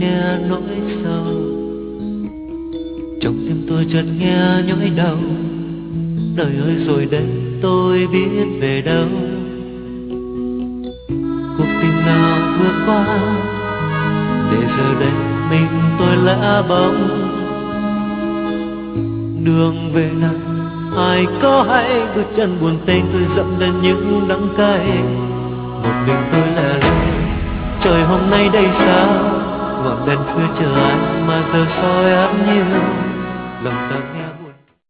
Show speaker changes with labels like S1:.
S1: nghe nỗi sầu, trong tim tôi chợt nghe nhói đau. Đời ơi rồi đây tôi biết về đâu, cuộc tình nào vừa qua để giờ đây mình tôi lẽ bóng. Đường về nào ai có hay, bước chân buồn tênh tôi dẫm lên những đắng cay. Một mình tôi lẻ loi, trời hôm nay đây sao, ngọn đèn khuya chờ anh mà giờ soi ám nhiều lòng ta nghe.